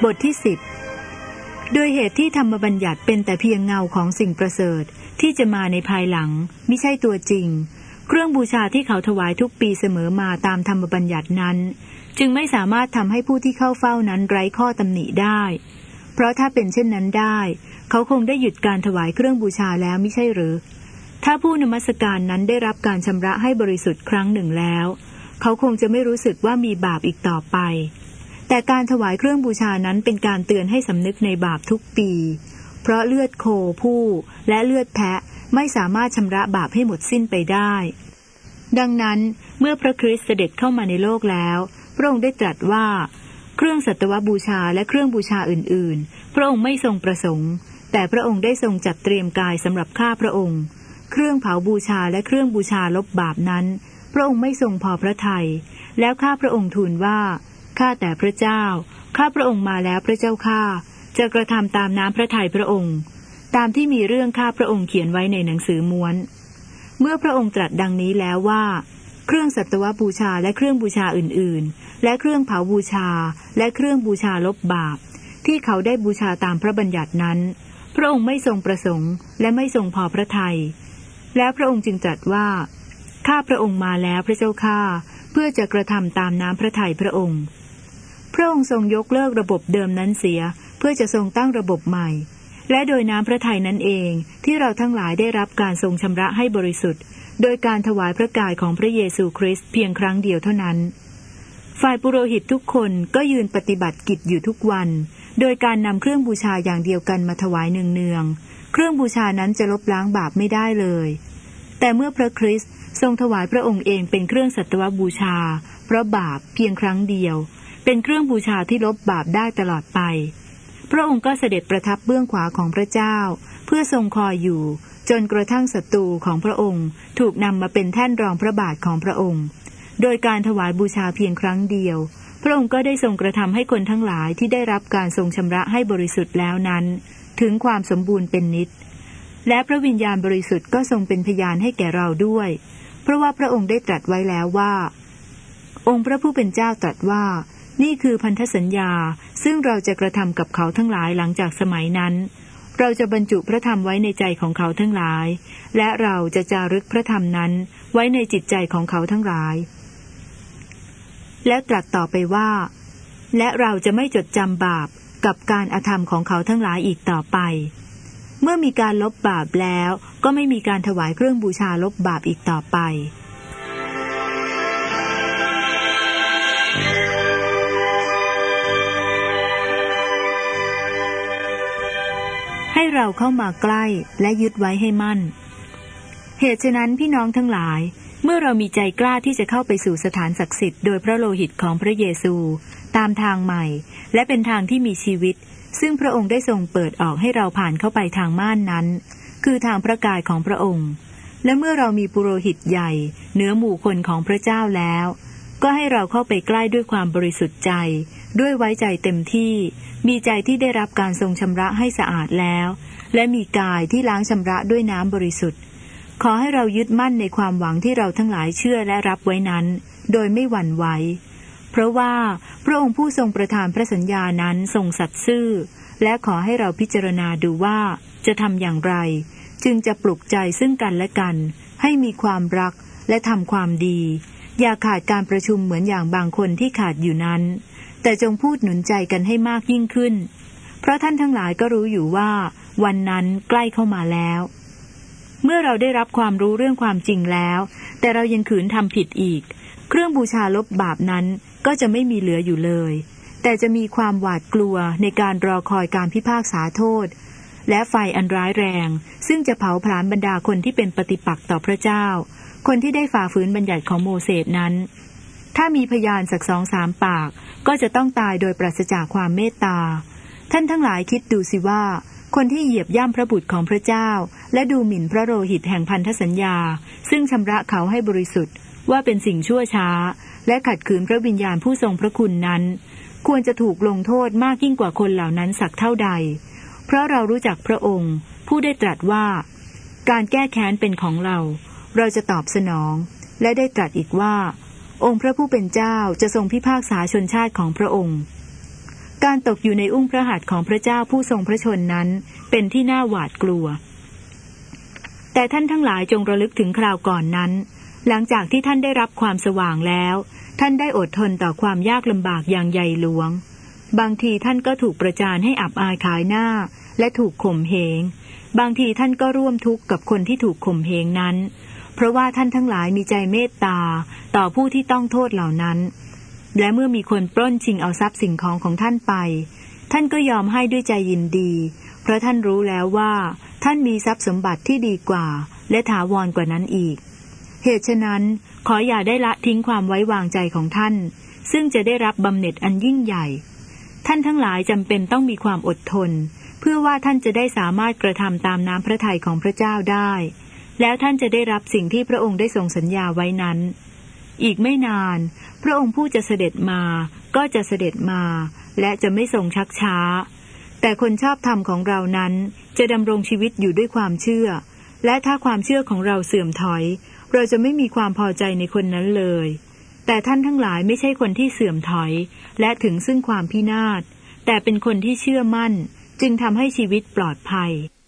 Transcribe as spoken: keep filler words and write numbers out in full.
บทที่สิบโดยเหตุที่ธรรมบัญญัติเป็นแต่เพียงเงาของสิ่งประเสริฐที่จะมาในภายหลังมิใช่ตัวจริงเครื่องบูชาที่เขาถวายทุกปีเสมอมาตามธรรมบัญญัตินั้นจึงไม่สามารถทำให้ผู้ที่เข้าเฝ้านั้นไร้ข้อตำหนิได้เพราะถ้าเป็นเช่นนั้นได้เขาคงได้หยุดการถวายเครื่องบูชาแล้วมิใช่หรือถ้าผู้นมัสการนั้นได้รับการชำระให้บริสุทธิ์ครั้งหนึ่งแล้วเขาคงจะไม่รู้สึกว่ามีบาปอีกต่อไปแต่การถวายเครื่องบูชานั้นเป็นการเตือนให้สำนึกในบาปทุกปีเพราะเลือดโคผู้และเลือดแพะไม่สามารถชำระบาปให้หมดสิ้นไปได้ดังนั้นเมื่อพระคริสต์เสด็จเข้ามาในโลกแล้วพระองค์ได้ตรัสว่าเครื่องสัตวบูชาและเครื่องบูชาอื่นๆพระองค์ไม่ทรงประสงค์แต่พระองค์ได้ทรงจัดเตรียมกายสำหรับข้าพระองค์เครื่องเผาบูชาและเครื่องบูชาลบบาปนั้นพระองค์ไม่ทรงพอพระทัยแล้วข้าพระองค์ทูลว่าข้าแต่พระเจ้าข้าพระองค์มาแล้วพระเจ้าข้าจะกระทำตามน้ำพระทัยพระองค์ตามที่มีเรื่องข้าพระองค์เขียนไว้ในหนังสือม้วนเมื่อพระองค์ตรัสดังนี้แล้วว่าเครื่องสัตวบูชาและเครื่องบูชาอื่นๆและเครื่องเผาบูชาและเครื่องบูชาลบบาปที่เขาได้บูชาตามพระบัญญัตินั้นพระองค์ไม่ทรงประสงค์และไม่ทรงพอพระทัยแล้วพระองค์จึงตรัสว่าข้าพระองค์มาแล้วพระเจ้าข้าเพื่อจะกระทำตามน้ำพระทัยพระองค์พระองค์ทรงยกเลิกระบบเดิมนั้นเสียเพื่อจะทรงตั้งระบบใหม่และโดยน้ำพระทัยนั้นเองที่เราทั้งหลายได้รับการทรงชำระให้บริสุทธิ์โดยการถวายพระกายของพระเยซูคริสต์เพียงครั้งเดียวเท่านั้นฝ่ายปุโรหิตทุกคนก็ยืนปฏิบัติกิจอยู่ทุกวันโดยการนำเครื่องบูชาอย่างเดียวกันมาถวายเนืองๆเครื่องบูชานั้นจะลบล้างบาปไม่ได้เลยแต่เมื่อพระคริสต์ทรงถวายพระองค์เองเป็นเครื่องสัตวบูชาเพราะบาปเพียงครั้งเดียวเป็นเครื่องบูชาที่ลบบาปได้ตลอดไปพระองค์ก็เสด็จประทับเบื้องขวาของพระเจ้าเพื่อทรงคอยอยู่จนกระทั่งศัตรูของพระองค์ถูกนำมาเป็นแท่นรองพระบาทของพระองค์โดยการถวายบูชาเพียงครั้งเดียวพระองค์ก็ได้ทรงกระทำให้คนทั้งหลายที่ได้รับการทรงชำระให้บริสุทธิ์แล้วนั้นถึงความสมบูรณ์เป็นนิจและพระวิญญาณบริสุทธิ์ก็ทรงเป็นพยานให้แก่เราด้วยเพราะว่าพระองค์ได้ตรัสไว้แล้วว่าองค์พระผู้เป็นเจ้าตรัสว่านี่คือพันธสัญญาซึ่งเราจะกระทำกับเขาทั้งหลายหลังจากสมัยนั้นเราจะบรรจุพระธรรมไว้ในใจของเขาทั้งหลายและเราจะจารึกพระธรรมนั้นไว้ในจิตใจของเขาทั้งหลายแล้วตรัสต่อไปว่าและเราจะไม่จดจำบาปกับการอธรรมของเขาทั้งหลายอีกต่อไปเมื่อมีการลบบาปแล้วก็ไม่มีการถวายเครื่องบูชาลบบาปอีกต่อไปให้เราเข้ามาใกล้และยึดไว้ให้มั่นเหตุฉะนั้นพี่น้องทั้งหลายเมื่อเรามีใจกล้าที่จะเข้าไปสู่สถานศักดิ์สิทธิ์โดยพระโลหิตของพระเยซูตามทางใหม่และเป็นทางที่มีชีวิตซึ่งพระองค์ได้ทรงเปิดออกให้เราผ่านเข้าไปทางม่านนั้นคือทางพระกายของพระองค์และเมื่อเรามีปุโรหิตใหญ่เหนือหมู่คนของพระเจ้าแล้วก็ให้เราเข้าไปใกล้ด้วยความบริสุทธิ์ใจด้วยไว้ใจเต็มที่มีใจที่ได้รับการทรงชำระให้สะอาดแล้วและมีกายที่ล้างชำระด้วยน้ำบริสุทธิ์ขอให้เรายึดมั่นในความหวังที่เราทั้งหลายเชื่อและรับไว้นั้นโดยไม่หวั่นไหวเพราะว่าพระองค์ผู้ทรงประทานพระสัญญานั้นทรงสัตย์ซื่อและขอให้เราพิจารณาดูว่าจะทำอย่างไรจึงจะปลุกใจซึ่งกันและกันให้มีความรักและทำความดีอย่าขาดการประชุมเหมือนอย่างบางคนที่ขาดอยู่นั้นแต่จงพูดหนุนใจกันให้มากยิ่งขึ้นเพราะท่านทั้งหลายก็รู้อยู่ว่าวันนั้นใกล้เข้ามาแล้วเมื่อเราได้รับความรู้เรื่องความจริงแล้วแต่เรายังขืนทำผิดอีกเครื่องบูชาลบบาปนั้นก็จะไม่มีเหลืออยู่เลยแต่จะมีความหวาดกลัวในการรอคอยการพิพากษาโทษและไฟอันร้ายแรงซึ่งจะเผาผลาญบรรดาคนที่เป็นปฏิปักษ์ต่อพระเจ้าคนที่ได้ฝ่าฝืนบัญญัติของโมเสสนั้นถ้ามีพยานสักสองสามปากก็จะต้องตายโดยปราศจากความเมตตาท่านทั้งหลายคิดดูสิว่าคนที่เหยียบย่ำพระบุตรของพระเจ้าและดูหมิ่นพระโลหิตแห่งพันธสัญญาซึ่งชำระเขาให้บริสุทธิ์ว่าเป็นสิ่งชั่วช้าและขัดขืนพระวิญญาณผู้ทรงพระคุณนั้นควรจะถูกลงโทษมากยิ่งกว่าคนเหล่านั้นสักเท่าใดเพราะเรารู้จักพระองค์ผู้ได้ตรัสว่าการแก้แค้นเป็นของเราเราจะตอบสนองและได้ตรัสอีกว่าองค์พระผู้เป็นเจ้าจะทรงพิพากษาชนชาติของพระองค์การตกอยู่ในอุ้งพระหัตถ์ของพระเจ้าผู้ทรงพระชนนั้นเป็นที่น่าหวาดกลัวแต่ท่านทั้งหลายจงระลึกถึงคราวก่อนนั้นหลังจากที่ท่านได้รับความสว่างแล้วท่านได้อดทนต่อความยากลำบากอย่างใหญ่หลวงบางทีท่านก็ถูกประจานให้อับอายขายหน้าและถูกข่มเหงบางทีท่านก็ร่วมทุกข์กับคนที่ถูกข่มเหงนั้นเพราะว่าท่านทั้งหลายมีใจเมตตาต่อผู้ที่ต้องโทษเหล่านั้นและเมื่อมีคนปล้นชิงเอาทรัพย์สิ่งของของท่านไปท่านก็ยอมให้ด้วยใจยินดีเพราะท่านรู้แล้วว่าท่านมีทรัพย์สมบัติที่ดีกว่าและถาวรกว่านั้นอีกเหตุฉะนั้นขออย่าได้ละทิ้งความไว้วางใจของท่านซึ่งจะได้รับบำเหน็จอันยิ่งใหญ่ท่านทั้งหลายจำเป็นต้องมีความอดทนเพื่อว่าท่านจะได้สามารถกระทำตามน้ำพระทัยของพระเจ้าได้แล้วท่านจะได้รับสิ่งที่พระองค์ได้ทรงสัญญาไว้นั้นอีกไม่นานพระองค์ผู้จะเสด็จมาก็จะเสด็จมาและจะไม่ทรงชักช้าแต่คนชอบธรรมของเรานั้นจะดำรงชีวิตอยู่ด้วยความเชื่อและถ้าความเชื่อของเราเสื่อมถอยเราจะไม่มีความพอใจในคนนั้นเลยแต่ท่านทั้งหลายไม่ใช่คนที่เสื่อมถอยและถึงซึ่งความพินาศแต่เป็นคนที่เชื่อมั่นจึงทำให้ชีวิตปลอดภัย